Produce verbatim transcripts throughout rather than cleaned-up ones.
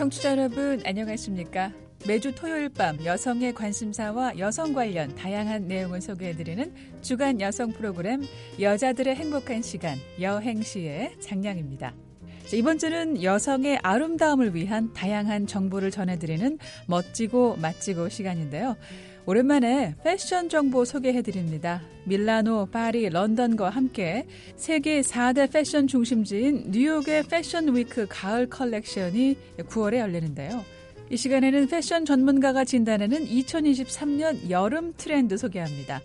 청취자 여러분 안녕하십니까? 매주 토요일 밤 여성의 관심사와 여성 관련 다양한 내용을 소개해드리는 주간 여성 프로그램 여자들의 행복한 시간 여행시의 장량입니다. 이번 주는 여성의 아름다움을 위한 다양한 정보를 전해드리는 멋지고 맛지고 시간인데요. 오랜만에 패션 정보 소개해드립니다. 밀라노, 파리, 런던과 함께 세계 사 대 패션 중심지인 뉴욕의 패션 위크 가을 컬렉션이 구월에 열리는데요. 이 시간에는 패션 전문가가 진단하는 이천이십삼 년 여름 트렌드 소개합니다.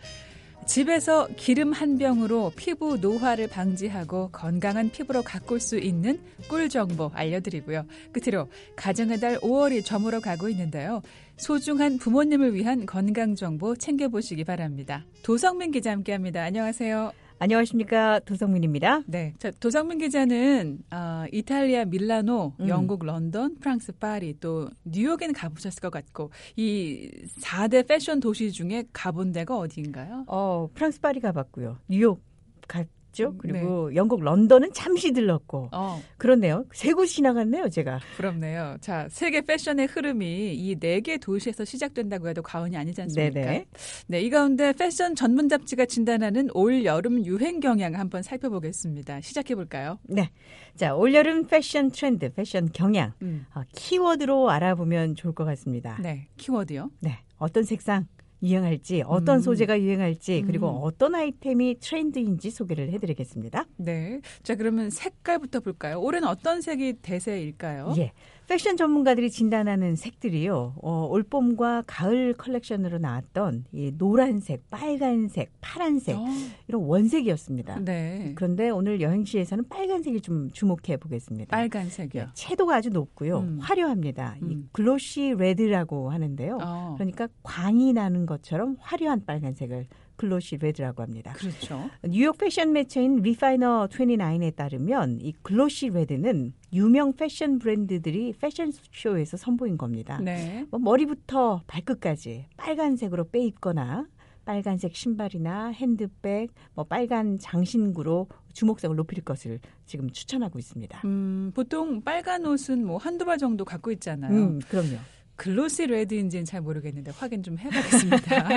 집에서 기름 한 병으로 피부 노화를 방지하고 건강한 피부로 가꿀 수 있는 꿀 정보 알려드리고요. 끝으로 가정의 달 오월이 저물어 가고 있는데요. 소중한 부모님을 위한 건강 정보 챙겨보시기 바랍니다. 도성민 기자 함께합니다. 안녕하세요. 안녕하십니까. 도성민입니다. 네, 자, 도성민 기자는 어, 이탈리아 밀라노, 음. 영국 런던, 프랑스 파리, 또 뉴욕에는 가보셨을 것 같고 이 사 대 패션 도시 중에 가본 데가 어디인가요? 어, 프랑스 파리 가봤고요. 뉴욕 갔죠. 그리고 네. 영국 런던은 잠시 들렀고. 어. 그렇네요. 세 곳 지나갔네요, 제가. 부럽네요. 자, 세계 패션의 흐름이 이 네 개 도시에서 시작된다고 해도 과언이 아니지 않습니까? 네네. 네, 이 가운데 패션 전문 잡지가 진단하는 올 여름 유행 경향 한번 살펴보겠습니다. 시작해 볼까요? 네. 자, 올 여름 패션 트렌드, 패션 경향. 음. 어, 키워드로 알아보면 좋을 것 같습니다. 네, 키워드요? 네. 어떤 색상 유행할지, 어떤 음. 소재가 유행할지, 그리고 음. 어떤 아이템이 트렌드인지 소개를 해드리겠습니다. 네. 자, 그러면 색깔부터 볼까요? 올해는 어떤 색이 대세일까요? 예. 패션 전문가들이 진단하는 색들이요. 어, 올봄과 가을 컬렉션으로 나왔던 이 노란색, 빨간색, 파란색 어. 이런 원색이었습니다. 네. 그런데 오늘 여행시에서는 빨간색을 좀 주목해 보겠습니다. 빨간색이요? 예, 채도가 아주 높고요. 음. 화려합니다. 음. 이 글로시 레드라고 하는데요. 어. 그러니까 광이 나는 것처럼 화려한 빨간색을 글로시 레드라고 합니다. 그렇죠. 뉴욕 패션 매체인 리파이너 이십구에 따르면 이 글로시 레드는 유명 패션 브랜드들이 패션쇼에서 선보인 겁니다. 네. 뭐 머리부터 발끝까지 빨간색으로 빼입거나 빨간색 신발이나 핸드백, 뭐 빨간 장신구로 주목성을 높일 것을 지금 추천하고 있습니다. 음, 보통 빨간 옷은 뭐 한두 벌 정도 갖고 있잖아요. 음, 그럼요. 글로시 레드인지는 잘 모르겠는데 확인 좀 해보겠습니다.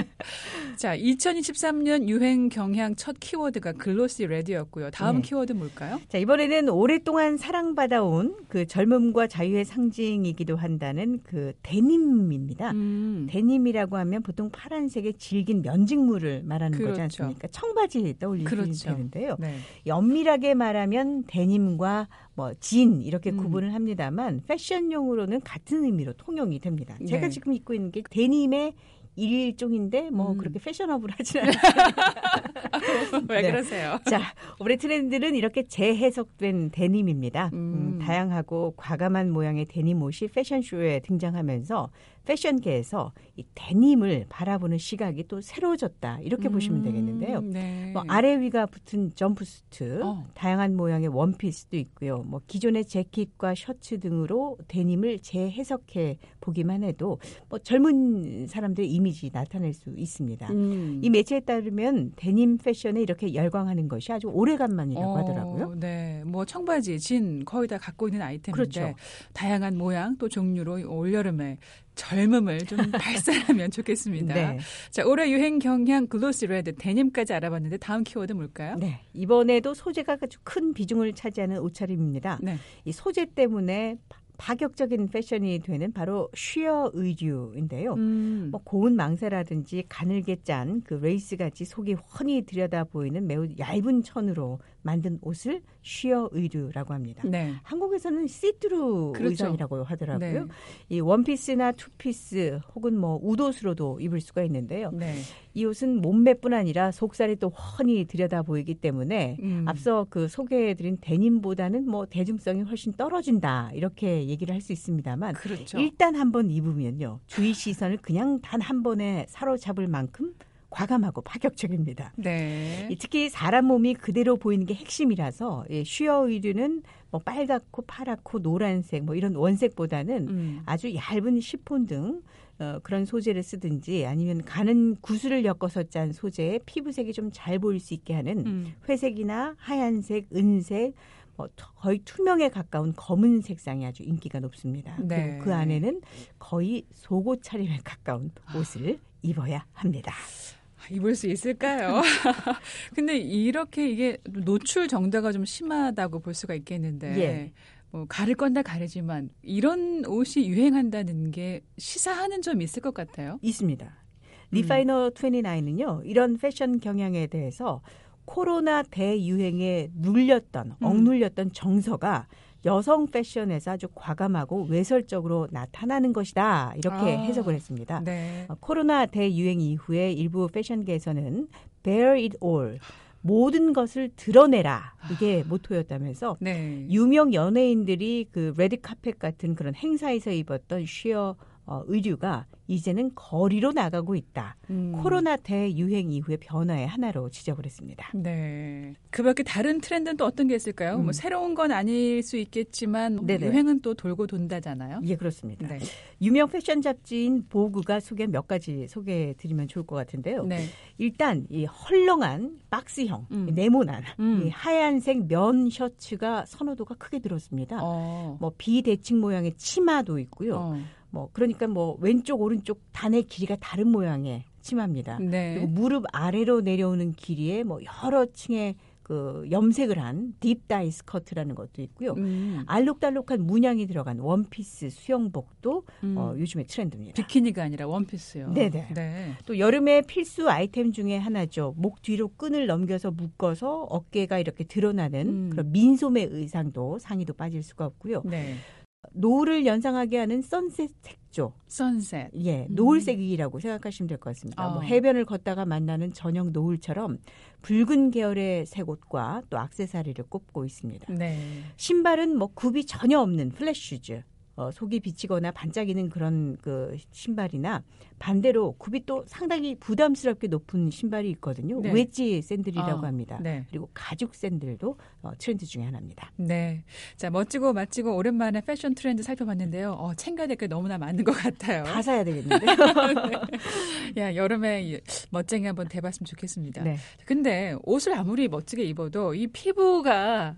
자, 이천이십삼 년 유행 경향 첫 키워드가 글로시 레드였고요. 다음 네. 키워드 뭘까요? 자, 이번에는 오랫동안 사랑받아온 그 젊음과 자유의 상징이기도 한다는 그 데님입니다. 음. 데님이라고 하면 보통 파란색의 질긴 면직물을 말하는 그렇죠. 거지 않습니까? 청바지 떠올리시면 그렇죠. 되는데요. 네. 엄밀하게 말하면 데님과 뭐 진 이렇게 음. 구분을 합니다만 패션용으로는 같은 의미로 통용이 됩니다. 제가 네. 지금 입고 있는 게 데님의 일종인데 뭐 음. 그렇게 패셔너블하지 않습니다. 왜 네. 그러세요? 자, 올해 트렌드는 이렇게 재해석된 데님입니다. 음. 음, 다양하고 과감한 모양의 데님 옷이 패션쇼에 등장하면서 패션계에서 이 데님을 바라보는 시각이 또 새로워졌다. 이렇게 음. 보시면 되겠는데요. 네. 뭐 아래 위가 붙은 점프수트, 어. 다양한 모양의 원피스도 있고요. 뭐 기존의 재킷과 셔츠 등으로 데님을 재해석해 보기만 해도 뭐 젊은 사람들의 이미지 나타낼 수 있습니다. 음. 이 매체에 따르면 데님 패션에 이렇게 열광하는 것이 아주 오래간만이라고 어, 하더라고요. 네, 뭐 청바지, 진 거의 다 갖고 있는 아이템인데 그렇죠. 다양한 모양 또 종류로 올여름에 젊음을 좀 발산하면 좋겠습니다. 네. 자, 올해 유행 경향 글로시 레드 데님까지 알아봤는데 다음 키워드 뭘까요? 네, 이번에도 소재가 아주 큰 비중을 차지하는 옷차림입니다. 네. 이 소재 때문에 파격적인 패션이 되는 바로 쉬어 의류인데요. 음. 뭐 고운 망사라든지 가늘게 짠 그 레이스같이 속이 훤히 들여다 보이는 매우 얇은 천으로 만든 옷을 쉬어 의류라고 합니다. 네. 한국에서는 시트루 그렇죠. 의상이라고 하더라고요. 네. 이 원피스나 투피스 혹은 뭐 웃옷으로도 입을 수가 있는데요. 네. 이 옷은 몸매뿐 아니라 속살이 또 훤히 들여다 보이기 때문에 음. 앞서 그 소개해드린 데님보다는 뭐 대중성이 훨씬 떨어진다 이렇게 얘기를 할 수 있습니다만 그렇죠. 일단 한번 입으면요 주위 시선을 그냥 단 한 번에 사로잡을 만큼 과감하고 파격적입니다. 네. 특히 사람 몸이 그대로 보이는 게 핵심이라서 예, 쉬어 의류는 뭐 빨갛고 파랗고 노란색 뭐 이런 원색보다는 음. 아주 얇은 시폰 등 어, 그런 소재를 쓰든지 아니면 가는 구슬을 엮어서 짠 소재에 피부색이 좀 잘 보일 수 있게 하는 음. 회색이나 하얀색, 은색 어, 거의 투명에 가까운 검은 색상이 아주 인기가 높습니다. 네. 그리고 그 안에는 거의 속옷 차림에 가까운 옷을 아. 입어야 합니다. 입을 수 있을까요? 근데 이렇게 이게 노출 정도가 좀 심하다고 볼 수가 있겠는데 예. 뭐 가릴 건 다 가리지만 이런 옷이 유행한다는 게 시사하는 점이 있을 것 같아요. 있습니다. 리파이너 음. 이십구는요. 이런 패션 경향에 대해서 코로나 대유행에 눌렸던, 음. 억눌렸던 정서가 여성 패션에서 아주 과감하고 외설적으로 나타나는 것이다. 이렇게 아, 해석을 했습니다. 네. 코로나 대유행 이후에 일부 패션계에서는 Bear it all. 모든 것을 드러내라. 이게 아, 모토였다면서 네. 유명 연예인들이 그 레드 카펫 같은 그런 행사에서 입었던 쉬어 어, 의류가 이제는 거리로 나가고 있다. 음. 코로나 대유행 이후의 변화의 하나로 지적을 했습니다. 네. 그 밖에 다른 트렌드는 또 어떤 게 있을까요? 음. 뭐 새로운 건 아닐 수 있겠지만 네네. 유행은 또 돌고 돈다잖아요. 예, 그렇습니다. 네. 유명 패션 잡지인 보그가 소개 몇 가지 소개해 드리면 좋을 것 같은데요. 네. 일단 이 헐렁한 박스형, 음. 네모난 음. 이 하얀색 면 셔츠가 선호도가 크게 들었습니다. 어. 뭐 비대칭 모양의 치마도 있고요. 어. 뭐 그러니까 뭐 왼쪽 오른쪽 단의 길이가 다른 모양의 치마입니다. 네. 그리고 무릎 아래로 내려오는 길이에 뭐 여러 층의 그 염색을 한 딥다이 스커트라는 것도 있고요. 음. 알록달록한 문양이 들어간 원피스 수영복도 음. 어, 요즘의 트렌드입니다. 비키니가 아니라 원피스요. 네네. 네. 또 여름의 필수 아이템 중에 하나죠. 목 뒤로 끈을 넘겨서 묶어서 어깨가 이렇게 드러나는 음. 그런 민소매 의상도 상의도 빠질 수가 없고요. 네. 노을을 연상하게 하는 선셋 색조. 선셋. 예, 노을색이라고 음. 생각하시면 될 것 같습니다. 어. 뭐 해변을 걷다가 만나는 저녁 노을처럼 붉은 계열의 새 옷과 또 액세서리를 꼽고 있습니다. 네. 신발은 뭐 굽이 전혀 없는 플랫슈즈. 어, 속이 비치거나 반짝이는 그런 그 신발이나 반대로 굽이 또 상당히 부담스럽게 높은 신발이 있거든요. 네. 웨지 샌들이라고 어, 합니다. 네. 그리고 가죽 샌들도 어, 트렌드 중에 하나입니다. 네, 자 멋지고 맛지고 오랜만에 패션 트렌드 살펴봤는데요. 어, 챙겨야 될 게 너무나 많은 것 같아요. 다 사야 되겠는데요. 네. 야 여름에 멋쟁이 한번 대봤으면 좋겠습니다. 네. 근데 옷을 아무리 멋지게 입어도 이 피부가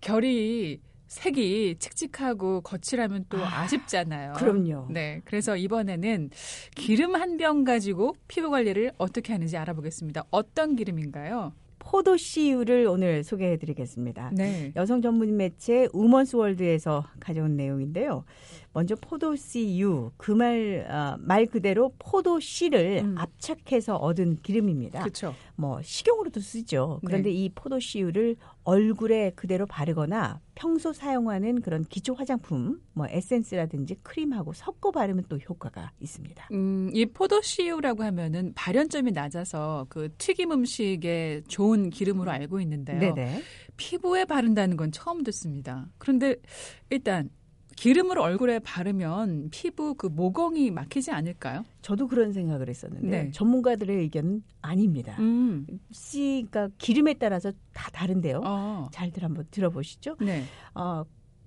결이 색이 칙칙하고 거칠하면 또 아, 아쉽잖아요. 그럼요. 네, 그래서 이번에는 기름 한 병 가지고 피부 관리를 어떻게 하는지 알아보겠습니다. 어떤 기름인가요? 포도씨유를 오늘 소개해드리겠습니다. 네. 여성 전문 매체 우먼스 월드에서 가져온 내용인데요. 먼저 포도씨유, 그 말, 어, 말 그대로 포도씨를 음. 압착해서 얻은 기름입니다. 그렇죠. 뭐 식용으로도 쓰죠. 그런데 네. 이 포도씨유를 얼굴에 그대로 바르거나 평소 사용하는 그런 기초 화장품, 뭐 에센스라든지 크림하고 섞어 바르면 또 효과가 있습니다. 음, 이 포도씨유라고 하면은 발연점이 낮아서 그 튀김 음식에 좋은 기름으로 알고 있는데요. 네네. 피부에 바른다는 건 처음 듣습니다. 그런데 일단 기름을 얼굴에 바르면 피부 그 모공이 막히지 않을까요? 저도 그런 생각을 했었는데 네. 전문가들의 의견은 아닙니다. 음. 그러니까 기름에 따라서 다 다른데요. 어. 잘들 한번 들어보시죠. 네. 어,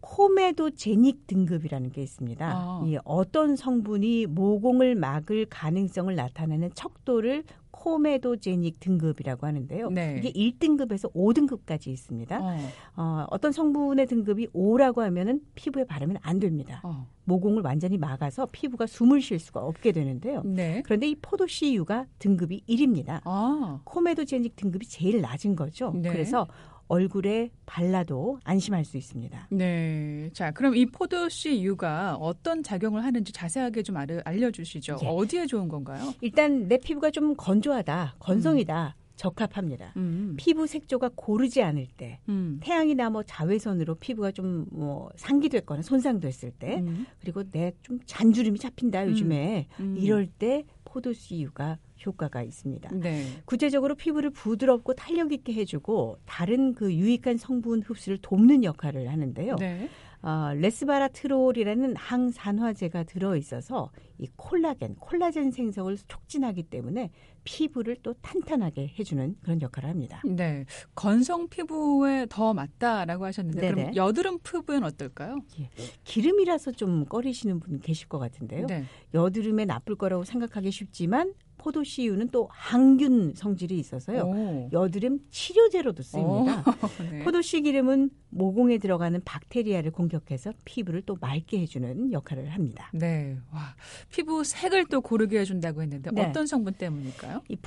코메도제닉 등급이라는 게 있습니다. 아. 이 어떤 성분이 모공을 막을 가능성을 나타내는 척도를 코메도제닉 등급이라고 하는데요. 네. 이게 일 등급에서 오 등급까지 있습니다. 어. 어, 어떤 성분의 등급이 오라고 하면은 피부에 바르면 안 됩니다. 어. 모공을 완전히 막아서 피부가 숨을 쉴 수가 없게 되는데요. 네. 그런데 이 포도씨유가 등급이 일입니다. 아. 코메도제닉 등급이 제일 낮은 거죠. 네. 그래서 얼굴에 발라도 안심할 수 있습니다. 네. 자, 그럼 이 포도씨유가 어떤 작용을 하는지 자세하게 좀 알, 알려주시죠. 예. 어디에 좋은 건가요? 일단 내 피부가 좀 건조하다, 건성이다. 음. 적합합니다. 음. 피부 색조가 고르지 않을 때, 음. 태양이나 뭐 자외선으로 피부가 좀 뭐 상기됐거나 손상됐을 때, 음. 그리고 내 좀 잔주름이 잡힌다 요즘에 음. 이럴 때 포도씨유가 효과가 있습니다. 네. 구체적으로 피부를 부드럽고 탄력 있게 해주고 다른 그 유익한 성분 흡수를 돕는 역할을 하는데요. 네. 어, 레스바라트롤이라는 항산화제가 들어있어서 이 콜라겐, 콜라겐 생성을 촉진하기 때문에 피부를 또 탄탄하게 해주는 그런 역할을 합니다. 네, 건성 피부에 더 맞다라고 하셨는데 네네. 그럼 여드름 피부엔 어떨까요? 예. 기름이라서 좀 꺼리시는 분 계실 것 같은데요. 네. 여드름에 나쁠 거라고 생각하기 쉽지만 포도씨유는 또 항균 성질이 있어서요. 오. 여드름 치료제로도 쓰입니다. 네. 포도씨 기름은 모공에 들어가는 박테리아를 공격해서 피부를 또 맑게 해주는 역할을 합니다. 네, 와, 피부 색을 또 고르게 해준다고 했는데 네. 어떤 성분 때문일까요? 이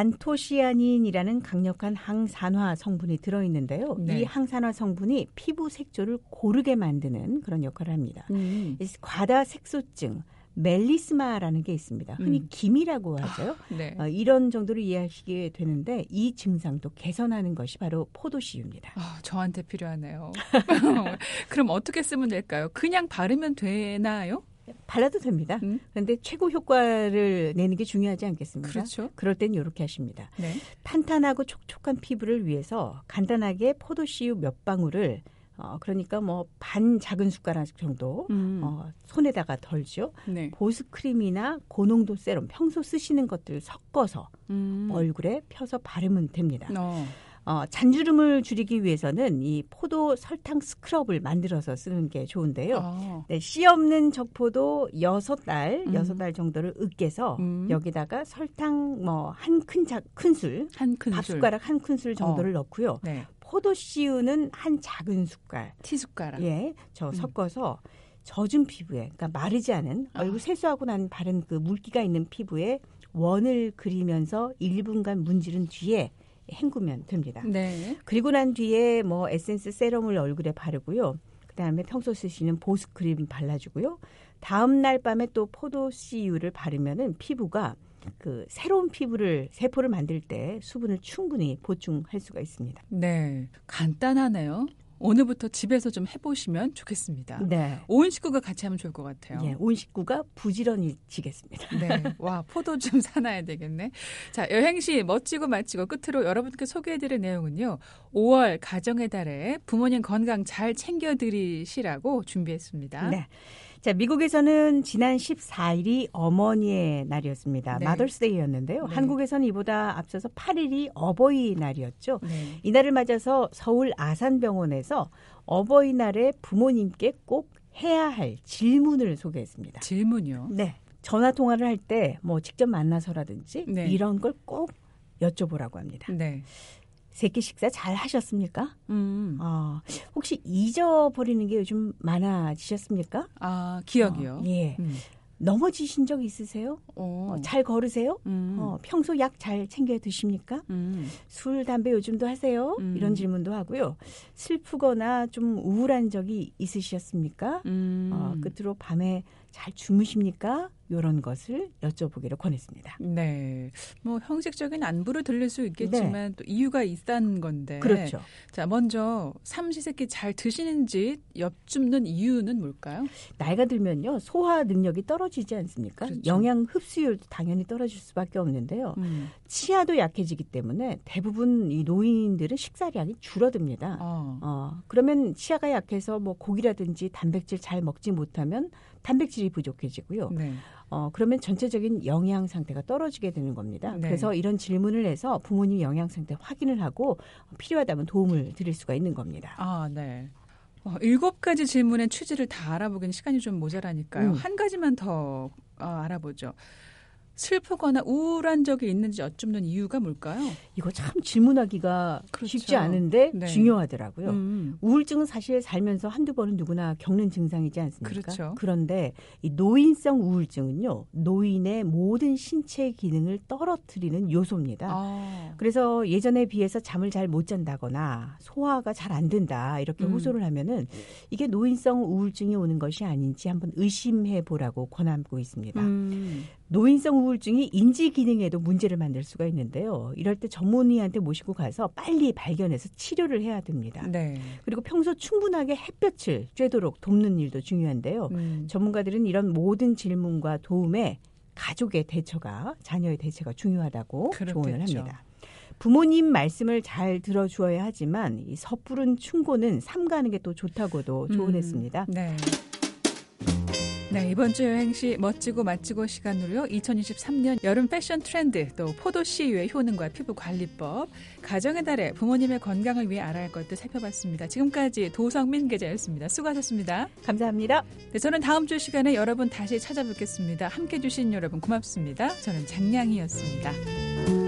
프로안토시아닌이라는 강력한 항산화 성분이 들어있는데요. 네. 이 항산화 성분이 피부 색조를 고르게 만드는 그런 역할을 합니다. 음. 과다 색소증, 멜리스마라는 게 있습니다. 흔히 음. 기미라고 하죠. 아, 네. 어, 이런 정도로 이해하시게 되는데 이 증상도 개선하는 것이 바로 포도씨유입니다. 아, 저한테 필요하네요. 그럼 어떻게 쓰면 될까요? 그냥 바르면 되나요? 발라도 됩니다. 음? 그런데 최고 효과를 내는 게 중요하지 않겠습니까? 그렇죠. 그럴 땐 이렇게 하십니다. 네. 탄탄하고 촉촉한 피부를 위해서 간단하게 포도씨유 몇 방울을 어, 그러니까 뭐 반 작은 숟가락 정도 음. 어, 손에다가 덜죠. 네. 보습크림이나 고농도 세럼 평소 쓰시는 것들을 섞어서 음. 얼굴에 펴서 바르면 됩니다. 어. 어, 잔주름을 줄이기 위해서는 이 포도 설탕 스크럽을 만들어서 쓰는 게 좋은데요. 어. 네, 씨 없는 적포도 여섯 달, 음. 여섯 달 정도를 으깨서 음. 여기다가 설탕 뭐 한 큰 큰술, 한 큰술, 밥 숟가락 한 큰술 정도를 어. 넣고요. 네. 포도씨유는 한 작은 숟갈, 티숟가락, 예, 저 음. 섞어서 젖은 피부에, 그러니까 마르지 않은 얼굴 아. 세수하고 난 바른 그 물기가 있는 피부에 원을 그리면서 일 분간 문지른 뒤에 헹구면 됩니다. 네. 그리고 난 뒤에 뭐 에센스 세럼을 얼굴에 바르고요. 그다음에 평소 쓰시는 보습크림 발라주고요. 다음 날 밤에 또 포도씨유를 바르면은 피부가 그 새로운 피부를 세포를 만들 때 수분을 충분히 보충할 수가 있습니다. 네, 간단하네요. 오늘부터 집에서 좀 해보시면 좋겠습니다. 네. 온 식구가 같이 하면 좋을 것 같아요. 네, 온 식구가 부지런히지겠습니다. 네, 와 포도 좀 사놔야 되겠네. 자, 여행시 멋지고 마치고 끝으로 여러분께 소개해드릴 내용은요. 오월 가정의 달에 부모님 건강 잘 챙겨드리시라고 준비했습니다. 네. 자, 미국에서는 지난 십사 일이 어머니의 날이었습니다. 네. 마더스데이였는데요. 네. 한국에서는 이보다 앞서서 팔 일이 어버이날이었죠. 네. 이날을 맞아서 서울 아산병원에서 어버이날에 부모님께 꼭 해야 할 질문을 소개했습니다. 질문이요? 네. 전화 통화를 할 때 뭐 직접 만나서라든지 네. 이런 걸 꼭 여쭤보라고 합니다. 네. 새끼 식사 잘 하셨습니까? 음. 어, 혹시 잊어버리는 게 요즘 많아지셨습니까? 아, 기억이요? 어, 예. 음. 넘어지신 적 있으세요? 어, 잘 걸으세요? 음. 어, 평소 약 잘 챙겨 드십니까? 음. 술, 담배 요즘도 하세요? 음. 이런 질문도 하고요. 슬프거나 좀 우울한 적이 있으셨습니까? 음. 어, 끝으로 밤에 잘 주무십니까? 이런 것을 여쭤보기를 권했습니다. 네, 뭐 형식적인 안부를 들릴 수 있겠지만 네. 또 이유가 있다는 건데. 그렇죠. 자, 먼저 삼시세끼 잘 드시는지 여쭙는 이유는 뭘까요? 나이가 들면요 소화 능력이 떨어지지 않습니까? 그렇죠. 영양 흡수율도 당연히 떨어질 수밖에 없는데요. 음. 치아도 약해지기 때문에 대부분 이 노인들은 식사량이 줄어듭니다. 어. 어, 그러면 치아가 약해서 뭐 고기라든지 단백질 잘 먹지 못하면 단백질이 부족해지고요. 네. 어, 그러면 전체적인 영양 상태가 떨어지게 되는 겁니다. 네. 그래서 이런 질문을 해서 부모님 영양 상태 확인을 하고 필요하다면 도움을 드릴 수가 있는 겁니다. 아, 네. 어, 일곱 가지 질문의 취지를 다 알아보기는 시간이 좀 모자라니까요. 음. 한 가지만 더 어, 알아보죠. 슬프거나 우울한 적이 있는지 여쭙는 이유가 뭘까요? 이거 참 질문하기가 그렇죠. 쉽지 않은데 네. 중요하더라고요. 음. 우울증은 사실 살면서 한두 번은 누구나 겪는 증상이지 않습니까? 그렇죠. 그런데 이 노인성 우울증은요. 노인의 모든 신체 기능을 떨어뜨리는 요소입니다. 아. 그래서 예전에 비해서 잠을 잘 못 잔다거나 소화가 잘 안 된다 이렇게 음. 호소를 하면은 이게 노인성 우울증이 오는 것이 아닌지 한번 의심해 보라고 권하고 있습니다. 음. 노인성 우울증이 인지 기능에도 문제를 만들 수가 있는데요. 이럴 때 전문의한테 모시고 가서 빨리 발견해서 치료를 해야 됩니다. 네. 그리고 평소 충분하게 햇볕을 쬐도록 돕는 일도 중요한데요. 음. 전문가들은 이런 모든 질문과 도움에 가족의 대처가 자녀의 대처가 중요하다고 그렇겠죠. 조언을 합니다. 부모님 말씀을 잘 들어주어야 하지만 이 섣부른 충고는 삼가는 게 또 좋다고도 조언했습니다. 음. 네. 네, 이번 주 여행시 멋지고 맛지고 시간으로요. 이천이십삼 년 여름 패션 트렌드, 또 포도 씨유의 효능과 피부 관리법, 가정의 달에 부모님의 건강을 위해 알아야 할 것도 살펴봤습니다. 지금까지 도성민 기자였습니다. 수고하셨습니다. 감사합니다. 네, 저는 다음 주 시간에 여러분 다시 찾아뵙겠습니다. 함께해 주신 여러분 고맙습니다. 저는 장량희였습니다.